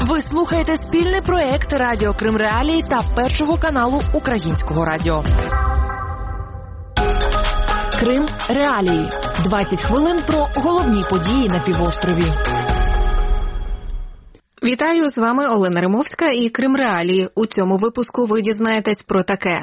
Ви слухаєте спільний проект Радіо Крим Реалії та Першого каналу Українського радіо. Крим Реалії. 20 хвилин про головні події на півострові. Вітаю, з вами Олена Римовська і Крим Реалії. У цьому випуску ви дізнаєтесь про таке.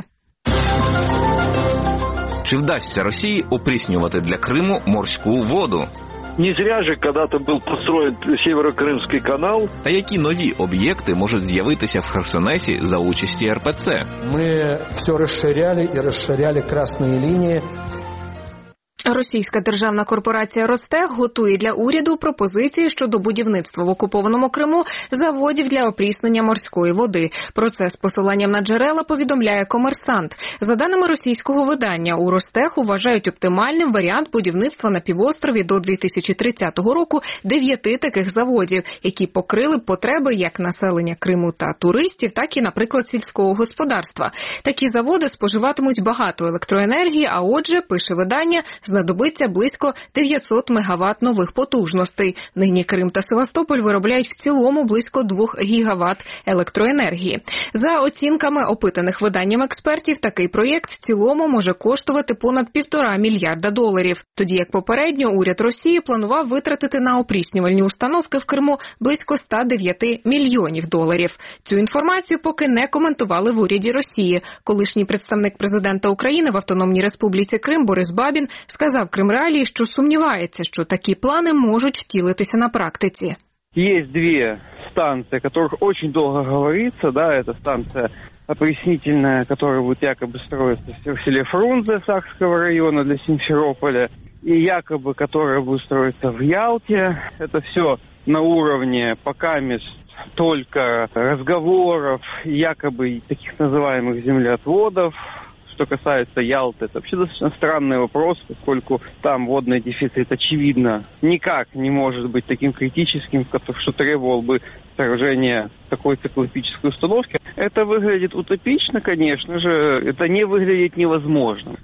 Чи вдасться Росії опріснювати для Криму морську воду? Не зря же когда-то был построен Северокрымский канал. Та які нові об'єкти можуть з'явитися в Херсонесі за участі РПЦ? Ми все розширяли і розширяли красні лінії. Російська державна корпорація «Ростех» готує для уряду пропозиції щодо будівництва в окупованому Криму заводів для опріснення морської води. Про це з посиланням на джерела повідомляє «Комерсант». За даними російського видання, у «Ростех» вважають оптимальним варіант будівництва на півострові до 2030 року 9 таких заводів, які покрили б потреби як населення Криму та туристів, так і, наприклад, сільського господарства. Такі заводи споживатимуть багато електроенергії, а отже, пише видання, знадобиться близько 900 мегаватт нових потужностей. Нині Крим та Севастополь виробляють в цілому близько 2 гігаватт електроенергії. За оцінками опитаних виданням експертів, такий проєкт в цілому може коштувати понад $1,5 мільярда. Тоді як попередньо уряд Росії планував витратити на опріснювальні установки в Криму близько $109 мільйонів. Цю інформацію поки не коментували в уряді Росії. Колишній представник президента України в Автономній Республіці Крим Борис Бабін сказав Крим Реалії, що сумнівається, що такі плани можуть втілитися на практиці. Есть две станции, о которых очень долго говорится, да, это станция опреснительная, которая будет якобы строиться в селе Фрунзе Сахского района для Симферополя, и якобы, которая будет строиться в Ялте. Это все на уровне пока только разговоров, якобы таких называемых землеотводов. Что касается Ялты, это вообще достаточно странный вопрос, поскольку там водный дефицит, очевидно, никак не может быть таким критическим, что требовал бы сооружения такой циклопической установки. Это выглядит утопично, конечно же, это не выглядит невозможным.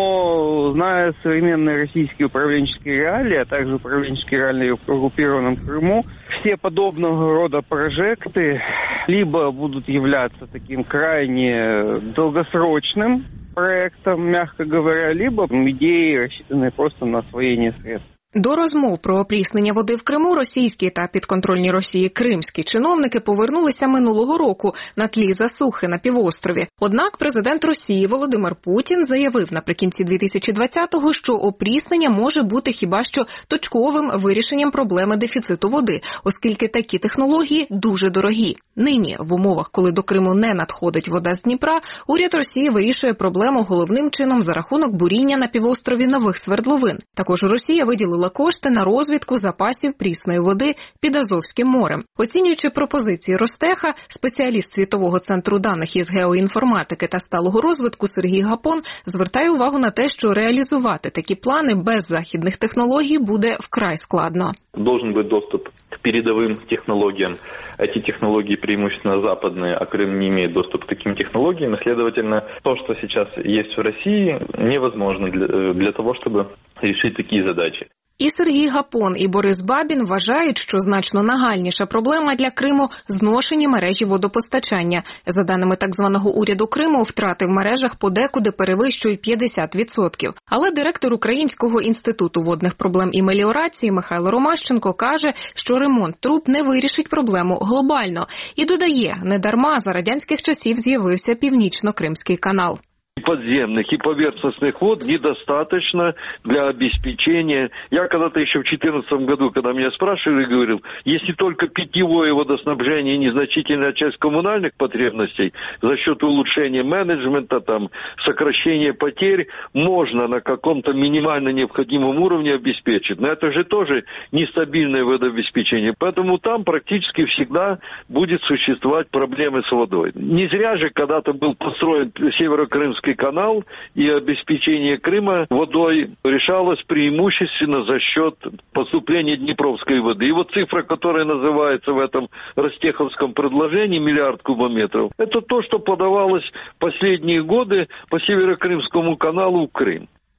Но, зная современные российские управленческие реалии, а также управленческие реалии в оккупированном Крыму, все подобного рода прожекты либо будут являться таким крайне долгосрочным проектом, мягко говоря, либо идеи, рассчитанные просто на освоение средств. До розмов про опріснення води в Криму російські та підконтрольні Росії кримські чиновники повернулися минулого року на тлі засухи на півострові. Однак президент Росії Володимир Путін заявив наприкінці 2020-го, що опріснення може бути хіба що точковим вирішенням проблеми дефіциту води, оскільки такі технології дуже дорогі. Нині, в умовах, коли до Криму не надходить вода з Дніпра, уряд Росії вирішує проблему головним чином за рахунок буріння на півострові нових свердловин. Також Росія виділила кошти на розвідку запасів прісної води під Азовським морем. Оцінюючи пропозиції Ростеха, спеціаліст Світового центру даних із геоінформатики та сталого розвитку Сергій Гапон звертає увагу на те, що реалізувати такі плани без західних технологій буде вкрай складно. Должен быть доступ к передовым технологиям. Эти технологии преимущественно западные, а Крым не имеет доступа к таким технологиям. И, следовательно, то, что сейчас есть в России, невозможно для того, чтобы решить такие задачи. І Сергій Гапон, і Борис Бабін вважають, що значно нагальніша проблема для Криму – зношені мережі водопостачання. За даними так званого уряду Криму, втрати в мережах подекуди перевищують 50%. Але директор Українського інституту водних проблем і меліорації Михайло Ромащенко каже, що ремонт труб не вирішить проблему глобально. І додає, недарма за радянських часів з'явився Північно-Кримський канал. Подземных и поверхностных вод недостаточно для обеспечения. Я когда-то еще в 2014 году, когда меня спрашивали, говорил, если только питьевое водоснабжение и незначительная часть коммунальных потребностей за счет улучшения менеджмента, там, сокращения потерь, можно на каком-то минимально необходимом уровне обеспечить. Но это же тоже нестабильное водообеспечение. Поэтому там практически всегда будет существовать проблемы с водой. Не зря же когда-то был построен Северокрымский канал, и обеспечение Крыма водой решалось преимущественно за счет поступления Днепровской воды. И вот цифра, которая называется в этом ростеховском предложении, 1 миллиард кубометров, это то, что подавалось последние годы по Северокрымскому каналу в Крым.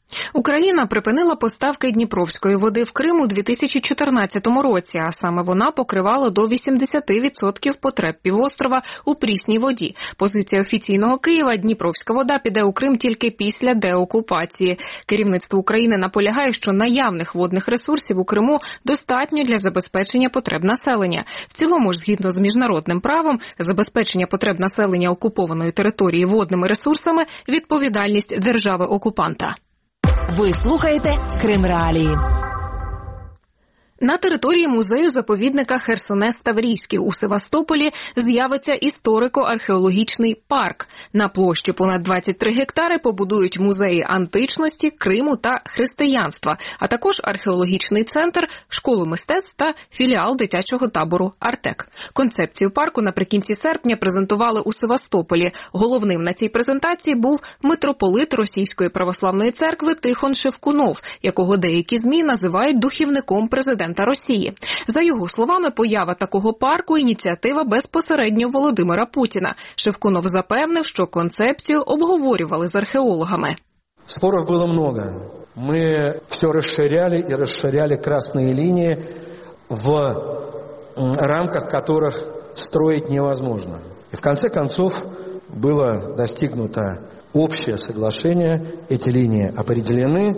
Україна припинила поставки дніпровської води в Крим у 2014 році, а саме вона покривала до 80% потреб півострова у прісній воді. Позиція офіційного Києва – дніпровська вода піде у Крим тільки після деокупації. Керівництво України наполягає, що наявних водних ресурсів у Криму достатньо для забезпечення потреб населення. В цілому ж, згідно з міжнародним правом, забезпечення потреб населення окупованої території водними ресурсами – відповідальність держави-окупанта. Ви слухаєте Крим Реалії. На території музею-заповідника Херсонес-Таврійський у Севастополі з'явиться історико-археологічний парк. На площі понад 23 гектари побудують музеї античності, Криму та християнства, а також археологічний центр, школу мистецтв та філіал дитячого табору «Артек». Концепцію парку наприкінці серпня презентували у Севастополі. Головним на цій презентації був митрополит Російської православної церкви Тихон Шевкунов, якого деякі ЗМІ називають духівником президента Росії. За його словами, поява такого парку – ініціатива безпосередньо Володимира Путіна. Шевкунов запевнив, що концепцію обговорювали з археологами. Споров было много. Мы все расширяли и расширяли красные линии, в рамках которых строить невозможно. И в конце концов было достигнуто общее соглашение, эти линии определены,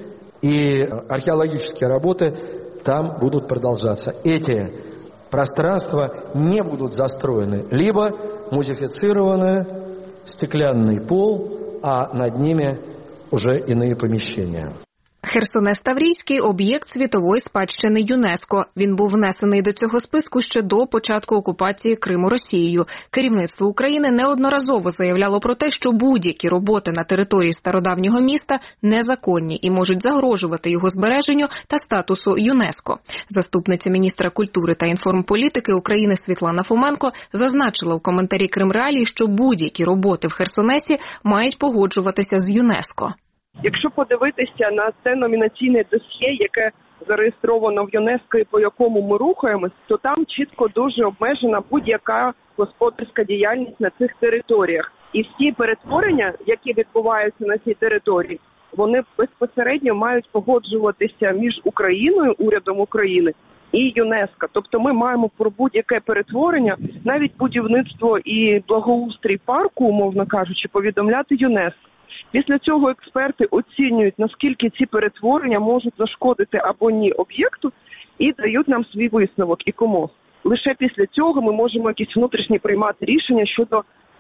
и археологические работы там будут продолжаться. Эти пространства не будут застроены, либо музифицированы стеклянный пол, а над ними уже иные помещения. Херсонес-Таврійський – об'єкт світової спадщини ЮНЕСКО. Він був внесений до цього списку ще до початку окупації Криму Росією. Керівництво України неодноразово заявляло про те, що будь-які роботи на території стародавнього міста незаконні і можуть загрожувати його збереженню та статусу ЮНЕСКО. Заступниця міністра культури та інформполітики України Світлана Фоменко зазначила в коментарі Крим Реалії, що будь-які роботи в Херсонесі мають погоджуватися з ЮНЕСКО. Якщо подивитися на це номінаційне досьє, яке зареєстровано в ЮНЕСКО і по якому ми рухаємось, то там чітко дуже обмежена будь-яка господарська діяльність на цих територіях. І всі перетворення, які відбуваються на цій території, вони безпосередньо мають погоджуватися між Україною, урядом України, і ЮНЕСКО. Тобто ми маємо про будь-яке перетворення, навіть будівництво і благоустрій парку, умовно кажучи, повідомляти ЮНЕСКО. Після цього експерти оцінюють, наскільки ці перетворення можуть зашкодити або ні об'єкту, і дають нам свій висновок і КОМОС. Лише після цього ми можемо якісь внутрішні приймати рішення щодо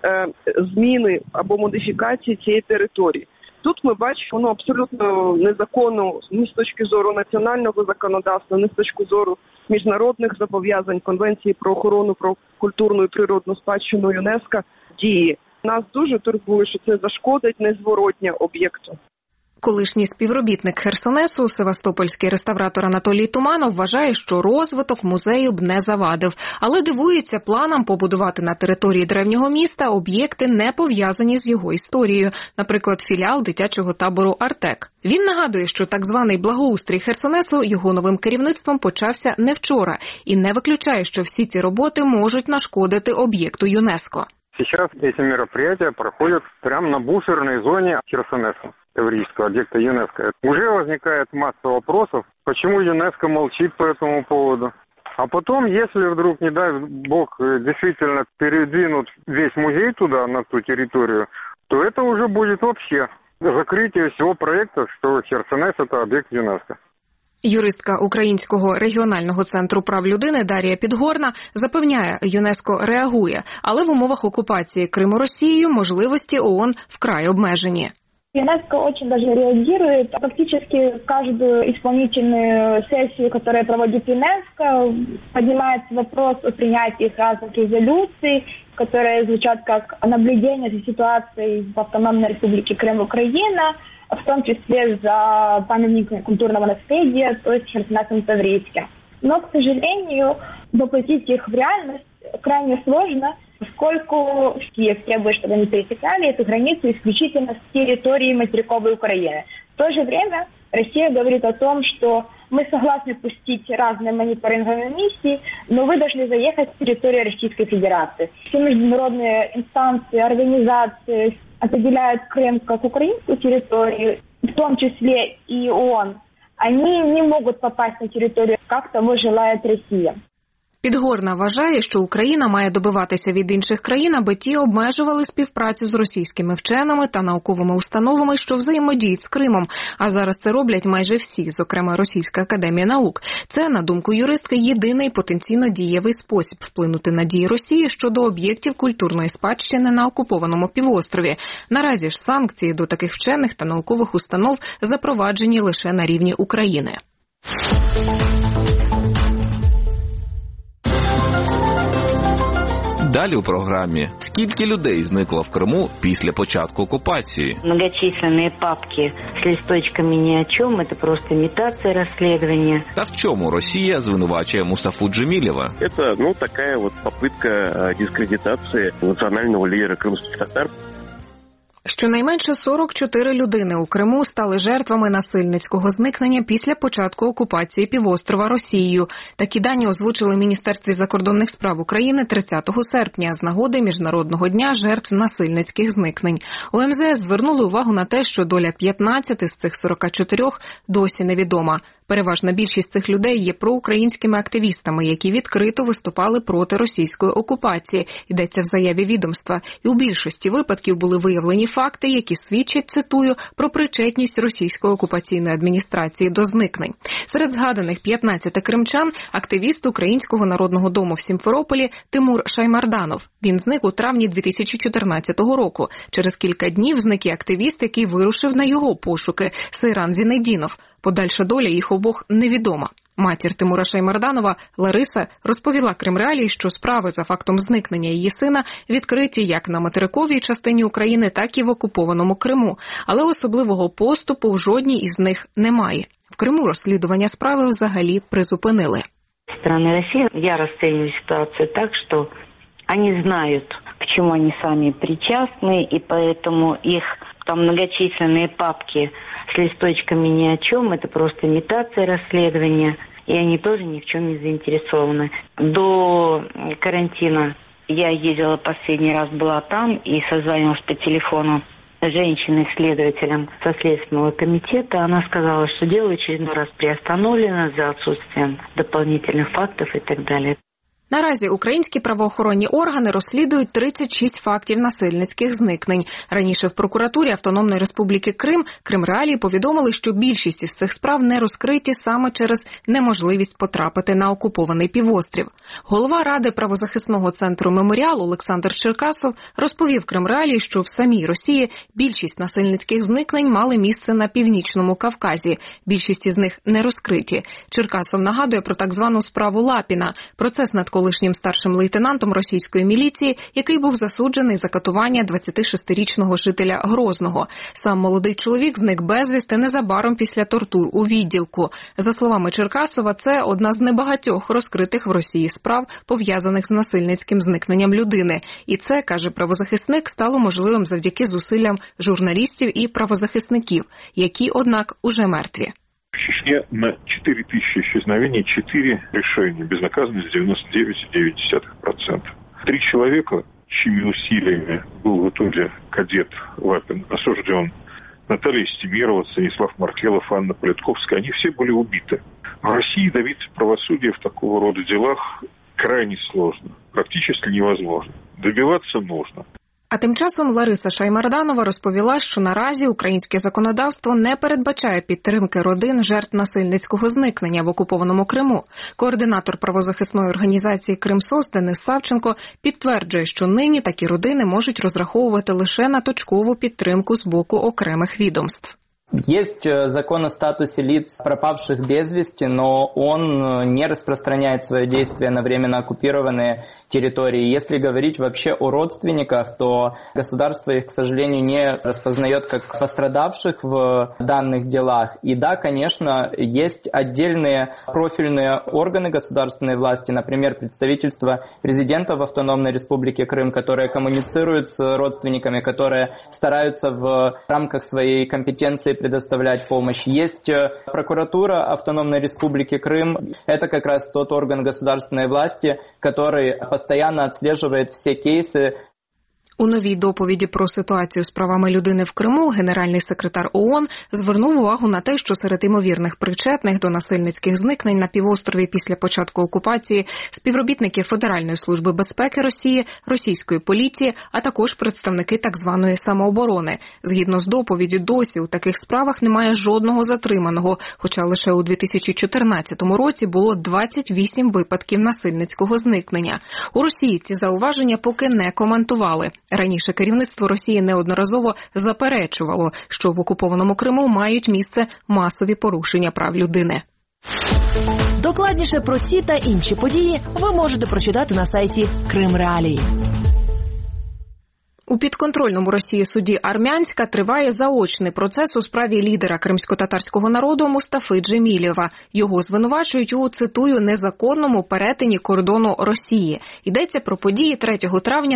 зміни або модифікації цієї території. Тут ми бачимо, воно абсолютно незаконно ні з точки зору національного законодавства, ні з точки зору міжнародних зобов'язань, Конвенції про охорону про культурну і природну спадщину ЮНЕСКО діє. Нас дуже турбує, що це зашкодить незворотньо об'єкту. Колишній співробітник Херсонесу, севастопольський реставратор Анатолій Туманов, вважає, що розвиток музею б не завадив. Але дивується планам побудувати на території древнього міста об'єкти, не пов'язані з його історією. Наприклад, філіал дитячого табору «Артек». Він нагадує, що так званий благоустрій Херсонесу його новим керівництвом почався не вчора. І не виключає, що всі ці роботи можуть нашкодити об'єкту ЮНЕСКО. Сейчас эти мероприятия проходят прямо на буферной зоне Херсонеса, Таврийского объекта ЮНЕСКО. Уже возникает масса вопросов, почему ЮНЕСКО молчит по этому поводу. А потом, если вдруг, не дай бог, действительно передвинут весь музей туда, на ту территорию, то это уже будет вообще закрытие всего проекта, что Херсонес – это объект ЮНЕСКО. Юристка Українського регіонального центру прав людини Дар'я Підгорна запевняє, ЮНЕСКО реагує, але в умовах окупації Криму Росією можливості ООН вкрай обмежені. ЮНЕСКО очень даже реагирует. Фактически каждую исполнительную сессию, которую проводит ЮНЕСКО, поднимается вопрос о принятии разных резолюций, которые звучат как наблюдение за ситуацией в Автономной Республике Крым, Украина, в том числе за памятниками культурного наследия, то есть Херсонесом Таврийским. Но, к сожалению, воплотить их в реальность крайне сложно, поскольку Киев требует, чтобы они пересекали эту границу исключительно с территории материковой Украины. В то же время Россия говорит о том, что мы согласны пустить разные мониторинговые миссии, но вы должны заехать с территории Российской Федерации. Все международные инстанции, организации определяют Крым как украинскую территорию, в том числе и ООН, они не могут попасть на территорию, как того желает Россия. Підгорна вважає, що Україна має добиватися від інших країн, аби ті обмежували співпрацю з російськими вченими та науковими установами, що взаємодіють з Кримом. А зараз це роблять майже всі, зокрема Російська академія наук. Це, на думку юристки, єдиний потенційно дієвий спосіб вплинути на дії Росії щодо об'єктів культурної спадщини на окупованому півострові. Наразі ж санкції до таких вчених та наукових установ запроваджені лише на рівні України. Далі у програмі. Скільки людей зникло в Криму після початку окупації? Многочисленные папки с листочками ни о чем, это просто имитация расследования. Та в чому Росія звинувачує Мустафу Джемилева? Это, такая вот попытка дискредитации национального лидера крымских татар. Щонайменше 44 людини у Криму стали жертвами насильницького зникнення після початку окупації півострова Росією. Такі дані озвучили в Міністерстві закордонних справ України 30 серпня з нагоди Міжнародного дня жертв насильницьких зникнень. У МЗС звернули увагу на те, що доля 15 з цих 44 досі невідома. Переважна більшість цих людей є проукраїнськими активістами, які відкрито виступали проти російської окупації, йдеться в заяві відомства. І у більшості випадків були виявлені факти, які свідчать, цитую, про причетність російської окупаційної адміністрації до зникнень. Серед згаданих 15 кримчан – активіст Українського народного дому в Сімферополі Тимур Шаймарданов. Він зник у травні 2014 року. Через кілька днів зник і активіст, який вирушив на його пошуки – Сейран Зінедінов. Подальша доля їх обох невідома. Матір Тимура Шаймарданова Лариса розповіла Кримреалії, що справи за фактом зникнення її сина відкриті як на материковій частині України, так і в окупованому Криму. Але особливого поступу в жодній із них немає. В Криму розслідування справи взагалі призупинили. Со стороны России я расцениваю ситуацию так, что они знают, к чему они сами причастны, и поэтому их там многочисленные папки с листочками ни о чем, это просто имитация расследования, и они тоже ни в чем не заинтересованы. До карантина я ездила последний раз, была там и созванивалась по телефону с женщиной-следователем со Следственного комитета. Она сказала, что дело в очередной раз приостановлено за отсутствием дополнительных фактов и так далее. Наразі українські правоохоронні органи розслідують 36 фактів насильницьких зникнень. Раніше в прокуратурі Автономної Республіки Крим Кримреалії повідомили, що більшість із цих справ не розкриті саме через неможливість потрапити на окупований півострів. Голова Ради правозахисного центру «Меморіал» Олександр Черкасов розповів Кримреалії, що в самій Росії більшість насильницьких зникнень мали місце на Північному Кавказі. Більшість із них не розкриті. Черкасов нагадує про так звану справу Лапіна – процес над колишнім старшим лейтенантом російської міліції, який був засуджений за катування 26-річного жителя Грозного. Сам молодий чоловік зник безвісти незабаром після тортур у відділку. За словами Черкасова, це одна з небагатьох розкритих в Росії справ, пов'язаних з насильницьким зникненням людини. І це, каже правозахисник, стало можливим завдяки зусиллям журналістів і правозахисників, які, однак, уже мертві. В Чечне на 4 тысячи исчезновений 4 решения, безнаказанность 99,9%. 3 человека, чьими усилиями был в итоге кадет Лапин осужден, Наталья Стемирова, Станислав Маркелов, Анна Политковская, они все были убиты. В России добиться правосудия в такого рода делах крайне сложно, практически невозможно. Добиваться нужно. А тим часом Лариса Шаймарданова розповіла, що наразі українське законодавство не передбачає підтримки родин жертв насильницького зникнення в окупованому Криму. Координатор правозахисної організації «Кримсос» Денис Савченко підтверджує, що нині такі родини можуть розраховувати лише на точкову підтримку з боку окремих відомств. Есть закон о статусе лиц, пропавших без вести, но он не распространяет свое действие на временно оккупированные территории. Если говорить вообще о родственниках, то государство их, к сожалению, не распознает как пострадавших в данных делах. И да, конечно, есть отдельные профильные органы государственной власти, например, представительство президента в Автономной Республике Крым, которые коммуницируют с родственниками, которые стараются в рамках своей компетенции предоставлять помощь. Есть прокуратура Автономной Республики Крым. Это как раз тот орган государственной власти, который постоянно отслеживает все кейсы. У новій доповіді про ситуацію з правами людини в Криму генеральний секретар ООН звернув увагу на те, що серед імовірних причетних до насильницьких зникнень на півострові після початку окупації співробітники Федеральної служби безпеки Росії, російської поліції, а також представники так званої самооборони. Згідно з доповіддю, досі у таких справах немає жодного затриманого, хоча лише у 2014 році було 28 випадків насильницького зникнення. У Росії ці зауваження поки не коментували. Раніше керівництво Росії неодноразово заперечувало, що в окупованому Криму мають місце масові порушення прав людини. Докладніше про ці та інші події ви можете прочитати на сайті Кримреалії. У підконтрольному Росії суді Армянська триває заочний процес у справі лідера кримсько-татарського народу Мустафи Джемілєва. Його звинувачують у, цитую, незаконному перетині кордону Росії. Йдеться про події 3 травня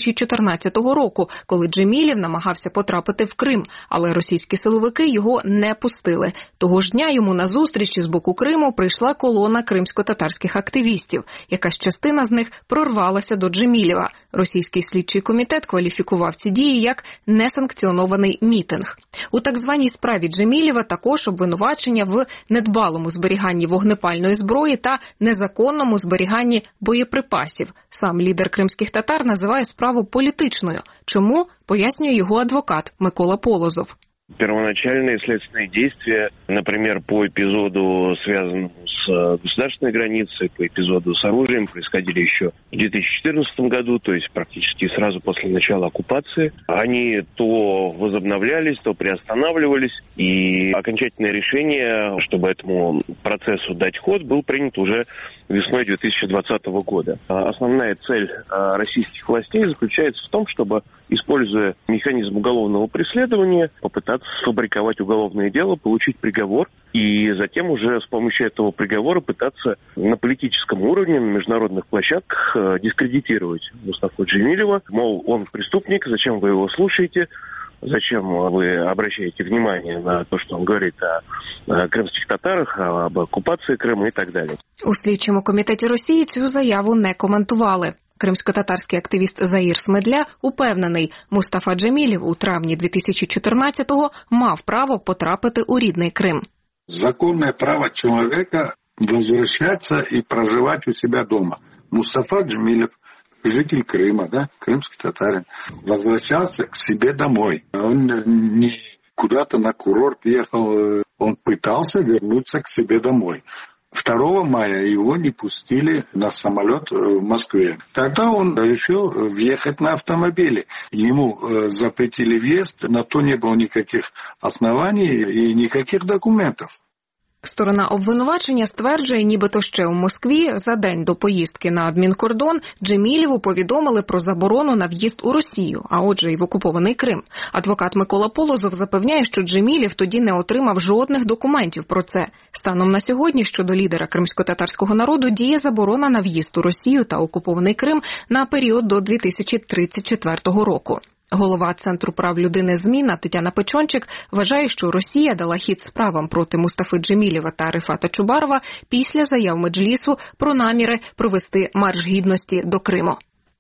2014 року, коли Джемілєв намагався потрапити в Крим, але російські силовики його не пустили. Того ж дня йому на зустрічі з боку Криму прийшла колона кримсько-татарських активістів. Якась частина з них прорвалася до Джемілєва. Російський слідчий комітет кваліфікував ці дії як несанкціонований мітинг. У так званій справі Джемілєва також обвинувачення в недбалому зберіганні вогнепальної зброї та незаконному зберіганні боєприпасів. Сам лідер кримських татар називає справу політичною. Чому? Пояснює його адвокат Микола Полозов. Первоначальные следственные действия, например, по эпизоду, связанному с государственной границей, по эпизоду с оружием, происходили еще в 2014 году, то есть практически сразу после начала оккупации. Они то возобновлялись, то приостанавливались, и окончательное решение, чтобы этому процессу дать ход, был принят уже весной 2020 года. Основная цель российских властей заключается в том, чтобы, используя механизм уголовного преследования, попытаться сфабриковать уголовное дело, получить приговор и затем уже с помощью этого приговора пытаться на политическом уровне, на международных площадках дискредитировать Мустафу Джемилєва. Мол, он преступник, зачем вы его слушаете? Зачем вы обращаете внимание на то, что он говорит о кримських татарах, об окупації Криму і так далі? У слідчому комітеті Росії цю заяву не коментували. Кримсько-татарський активіст Заїр Смедля упевнений, Мустафа Джемілєв у травні 2014-го мав право потрапити у рідний Крим. Законне право чоловіка возвращаться и проживать у себя дома. Мустафа Джемилєв, житель Крыма, да, крымский татарин, возвращался к себе домой. Он не куда-то на курорт ехал, он пытался вернуться к себе домой. 2 мая его не пустили на самолет в Москве. Тогда он решил въехать на автомобиле. Ему запретили въезд, на то не было никаких оснований и никаких документов. Сторона обвинувачення стверджує, нібито ще у Москві за день до поїздки на адмінкордон Джемілєву повідомили про заборону на в'їзд у Росію, а отже і в окупований Крим. Адвокат Микола Полозов запевняє, що Джемілєв тоді не отримав жодних документів про це. Станом на сьогодні щодо лідера кримсько-татарського народу діє заборона на в'їзд у Росію та окупований Крим на період до 2034 року. Голова Центру прав людини «Зміна» Тетяна Печончик вважає, що Росія дала хід справам проти Мустафи Джемілєва та Рифата Чубарова після заяв Меджлісу про наміри провести марш гідності до Криму.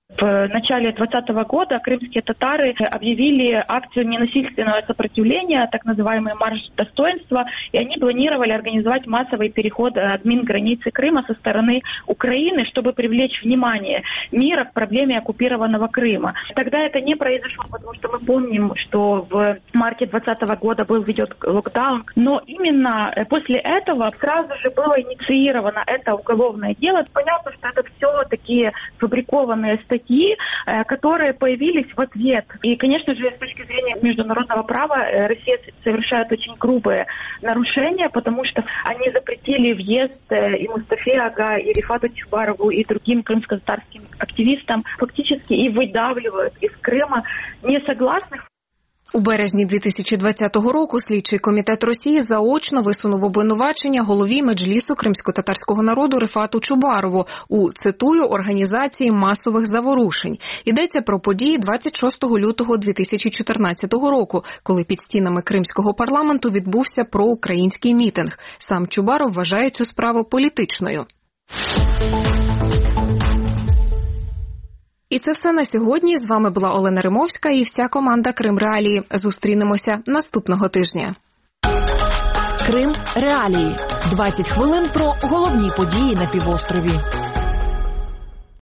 В начале 2020 года крымские татары объявили акцию ненасильственного сопротивления, так называемый марш достоинства, и они планировали организовать массовый переход админ-границы Крыма со стороны Украины, чтобы привлечь внимание мира к проблеме оккупированного Крыма. Тогда это не произошло, потому что мы помним, что в марте 2020 года был введен локдаун, но именно после этого сразу же было инициировано это уголовное дело. Понятно, что это все такие фабрикованные статьи, которые появились в ответ. И, конечно же, с точки зрения международного права, Россия совершает очень грубые нарушения, потому что они запретили въезд и Мустафе Ага, и Рифату Чубарову, и другим крымско-татарским активистам, фактически и выдавливают из Крыма несогласных. У березні 2020 року слідчий комітет Росії заочно висунув обвинувачення голові Меджлісу кримсько-татарського народу Рифату Чубарову у, цитую, організації масових заворушень. Йдеться про події 26 лютого 2014 року, коли під стінами кримського парламенту відбувся проукраїнський мітинг. Сам Чубаров вважає цю справу політичною. І це все на сьогодні. З вами була Олена Римовська і вся команда Крим Реалії. Зустрінемося наступного тижня. Крим Реалії. 20 хвилин про головні події на півострові.